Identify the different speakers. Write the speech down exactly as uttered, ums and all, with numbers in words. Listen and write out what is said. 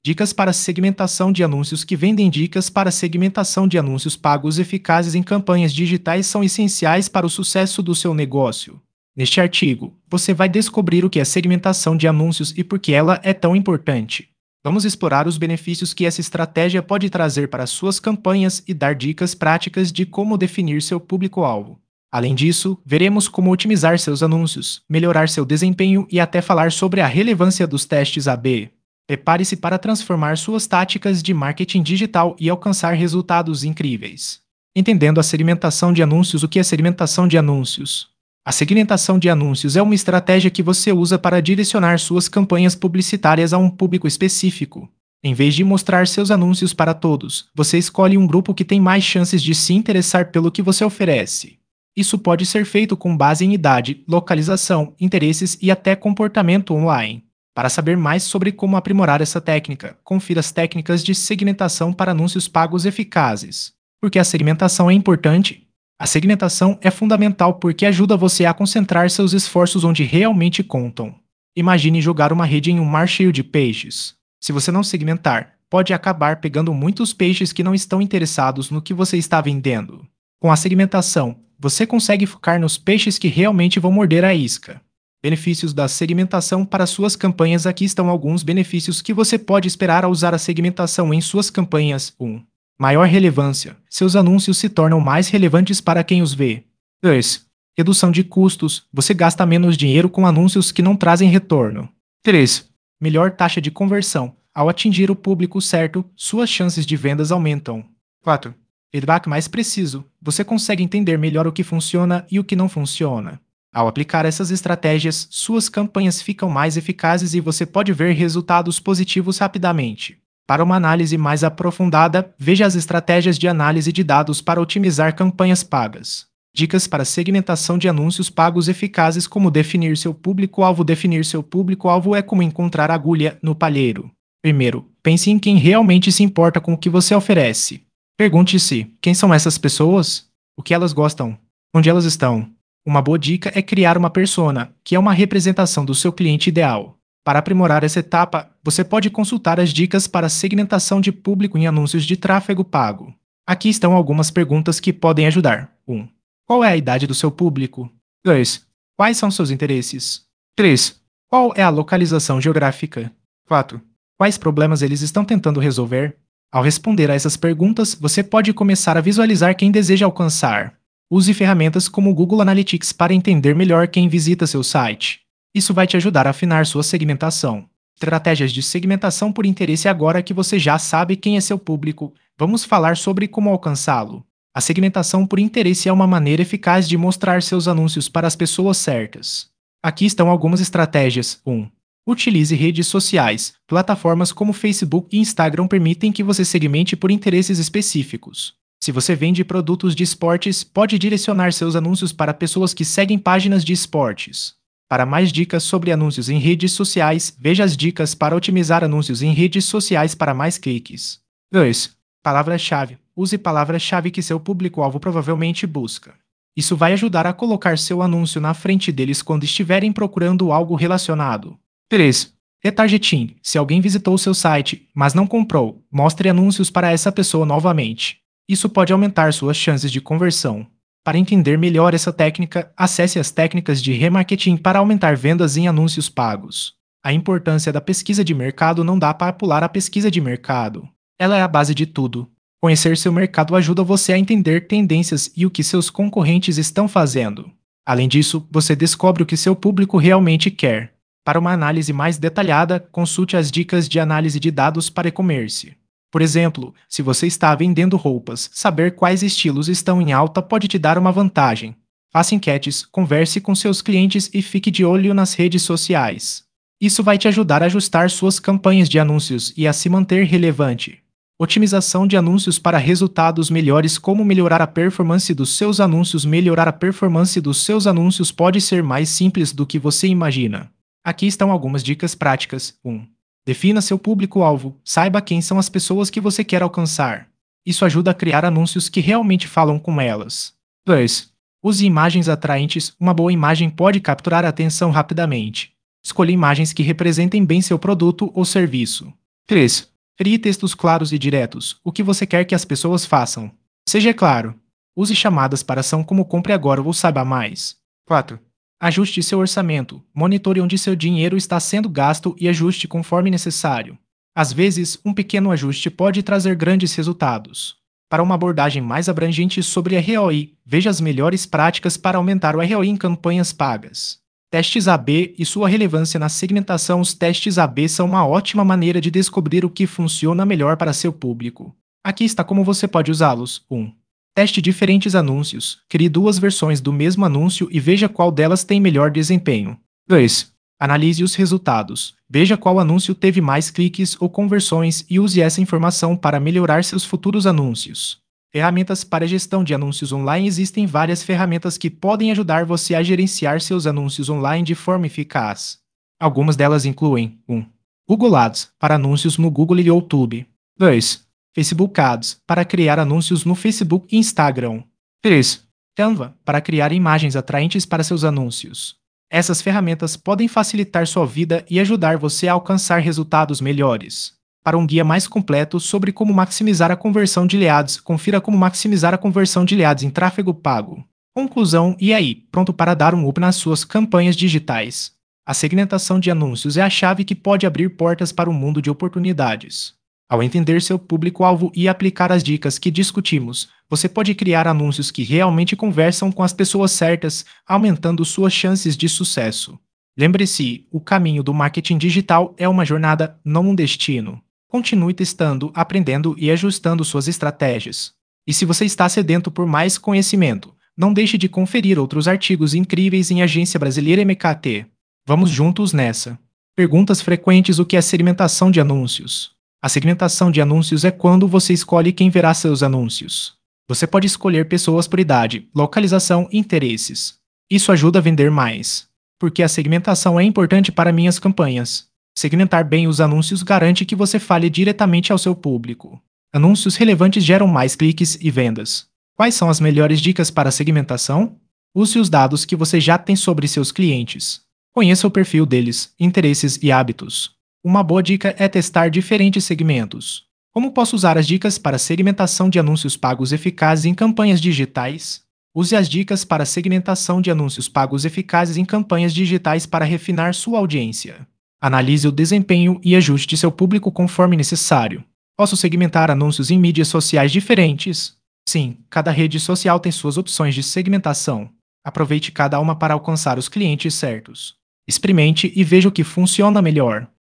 Speaker 1: Dicas para segmentação de anúncios que vendem. Dicas para segmentação de anúncios pagos eficazes em campanhas digitais são essenciais para o sucesso do seu negócio. Neste artigo, você vai descobrir o que é segmentação de anúncios e por que ela é tão importante. Vamos explorar os benefícios que essa estratégia pode trazer para suas campanhas e dar dicas práticas de como definir seu público-alvo. Além disso, veremos como otimizar seus anúncios, melhorar seu desempenho e até falar sobre a relevância dos testes A B. Prepare-se para transformar suas táticas de marketing digital e alcançar resultados incríveis. Entendendo a segmentação de anúncios. O que é segmentação de anúncios? A segmentação de anúncios é uma estratégia que você usa para direcionar suas campanhas publicitárias a um público específico. Em vez de mostrar seus anúncios para todos, você escolhe um grupo que tem mais chances de se interessar pelo que você oferece. Isso pode ser feito com base em idade, localização, interesses e até comportamento online. Para saber mais sobre como aprimorar essa técnica, confira as técnicas de segmentação para anúncios pagos eficazes. Por que a segmentação é importante? A segmentação é fundamental porque ajuda você a concentrar seus esforços onde realmente contam. Imagine jogar uma rede em um mar cheio de peixes. Se você não segmentar, pode acabar pegando muitos peixes que não estão interessados no que você está vendendo. Com a segmentação, você consegue focar nos peixes que realmente vão morder a isca. Benefícios da segmentação para suas campanhas. Aqui estão alguns benefícios que você pode esperar ao usar a segmentação em suas campanhas. um. Maior relevância. Seus anúncios se tornam mais relevantes para quem os vê. dois. Redução de custos. Você gasta menos dinheiro com anúncios que não trazem retorno. três. Melhor taxa de conversão. Ao atingir o público certo, suas chances de vendas aumentam. quatro. Feedback mais preciso. Você consegue entender melhor o que funciona e o que não funciona. Ao aplicar essas estratégias, suas campanhas ficam mais eficazes e você pode ver resultados positivos rapidamente. Para uma análise mais aprofundada, veja as estratégias de análise de dados para otimizar campanhas pagas. Dicas para segmentação de anúncios pagos eficazes. Como definir seu público-alvo. Definir seu público-alvo é como encontrar agulha no palheiro. Primeiro, pense em quem realmente se importa com o que você oferece. Pergunte-se: quem são essas pessoas? O que elas gostam? Onde elas estão? Uma boa dica é criar uma persona, que é uma representação do seu cliente ideal. Para aprimorar essa etapa, você pode consultar as dicas para segmentação de público em anúncios de tráfego pago. Aqui estão algumas perguntas que podem ajudar. um. Qual é a idade do seu público? dois. Quais são seus interesses? três. Qual é a localização geográfica? quatro. Quais problemas eles estão tentando resolver? Ao responder a essas perguntas, você pode começar a visualizar quem deseja alcançar. Use ferramentas como o Google Analytics para entender melhor quem visita seu site. Isso vai te ajudar a afinar sua segmentação. Estratégias de segmentação por interesse. Agora que você já sabe quem é seu público, vamos falar sobre como alcançá-lo. A segmentação por interesse é uma maneira eficaz de mostrar seus anúncios para as pessoas certas. Aqui estão algumas estratégias. um. Utilize redes sociais. Plataformas como Facebook e Instagram permitem que você segmente por interesses específicos. Se você vende produtos de esportes, pode direcionar seus anúncios para pessoas que seguem páginas de esportes. Para mais dicas sobre anúncios em redes sociais, veja as dicas para otimizar anúncios em redes sociais para mais cliques. dois. Palavra-chave. Use palavra-chave que seu público-alvo provavelmente busca. Isso vai ajudar a colocar seu anúncio na frente deles quando estiverem procurando algo relacionado. três. Retargeting. Se alguém visitou seu site, mas não comprou, mostre anúncios para essa pessoa novamente. Isso pode aumentar suas chances de conversão. Para entender melhor essa técnica, acesse as técnicas de remarketing para aumentar vendas em anúncios pagos. A importância da pesquisa de mercado. Não dá para pular a pesquisa de mercado. Ela é a base de tudo. Conhecer seu mercado ajuda você a entender tendências e o que seus concorrentes estão fazendo. Além disso, você descobre o que seu público realmente quer. Para uma análise mais detalhada, consulte as dicas de análise de dados para e-commerce. Por exemplo, se você está vendendo roupas, saber quais estilos estão em alta pode te dar uma vantagem. Faça enquetes, converse com seus clientes e fique de olho nas redes sociais. Isso vai te ajudar a ajustar suas campanhas de anúncios e a se manter relevante. Otimização de anúncios para resultados melhores. Como melhorar a performance dos seus anúncios? Melhorar a performance dos seus anúncios pode ser mais simples do que você imagina. Aqui estão algumas dicas práticas. um. Defina seu público-alvo. Saiba quem são as pessoas que você quer alcançar. Isso ajuda a criar anúncios que realmente falam com elas. dois. Use imagens atraentes. Uma boa imagem pode capturar a atenção rapidamente. Escolha imagens que representem bem seu produto ou serviço. três. Crie textos claros e diretos. O que você quer que as pessoas façam? Seja claro. Use chamadas para ação como compre agora ou saiba mais. quatro. Ajuste seu orçamento. Monitore onde seu dinheiro está sendo gasto e ajuste conforme necessário. Às vezes, um pequeno ajuste pode trazer grandes resultados. Para uma abordagem mais abrangente sobre R O I, veja as melhores práticas para aumentar o R O I em campanhas pagas. Testes A B e sua relevância na segmentação. Os testes A B são uma ótima maneira de descobrir o que funciona melhor para seu público. Aqui está como você pode usá-los. um. Teste diferentes anúncios. Crie duas versões do mesmo anúncio e veja qual delas tem melhor desempenho. dois. Analise os resultados. Veja qual anúncio teve mais cliques ou conversões e use essa informação para melhorar seus futuros anúncios. Ferramentas para gestão de anúncios online. Existem várias ferramentas que podem ajudar você a gerenciar seus anúncios online de forma eficaz. Algumas delas incluem: um. Google Ads, para anúncios no Google e YouTube. dois. Facebook Ads, para criar anúncios no Facebook e Instagram. três. Canva, para criar imagens atraentes para seus anúncios. Essas ferramentas podem facilitar sua vida e ajudar você a alcançar resultados melhores. Para um guia mais completo sobre como maximizar a conversão de leads, confira como maximizar a conversão de leads em tráfego pago. Conclusão: e aí, pronto para dar um up nas suas campanhas digitais? A segmentação de anúncios é a chave que pode abrir portas para um mundo de oportunidades. Ao entender seu público-alvo e aplicar as dicas que discutimos, você pode criar anúncios que realmente conversam com as pessoas certas, aumentando suas chances de sucesso. Lembre-se, o caminho do marketing digital é uma jornada, não um destino. Continue testando, aprendendo e ajustando suas estratégias. E se você está sedento por mais conhecimento, não deixe de conferir outros artigos incríveis em Agência Brasileira M K T. Vamos juntos nessa. Perguntas frequentes: o que é segmentação de anúncios? A segmentação de anúncios é quando você escolhe quem verá seus anúncios. Você pode escolher pessoas por idade, localização e interesses. Isso ajuda a vender mais. Porque a segmentação é importante para minhas campanhas. Segmentar bem os anúncios garante que você fale diretamente ao seu público. Anúncios relevantes geram mais cliques e vendas. Quais são as melhores dicas para segmentação? Use os dados que você já tem sobre seus clientes. Conheça o perfil deles, interesses e hábitos. Uma boa dica é testar diferentes segmentos. Como posso usar as dicas para segmentação de anúncios pagos eficazes em campanhas digitais? Use as dicas para segmentação de anúncios pagos eficazes em campanhas digitais para refinar sua audiência. Analise o desempenho e ajuste seu público conforme necessário. Posso segmentar anúncios em mídias sociais diferentes? Sim, cada rede social tem suas opções de segmentação. Aproveite cada uma para alcançar os clientes certos. Experimente e veja o que funciona melhor.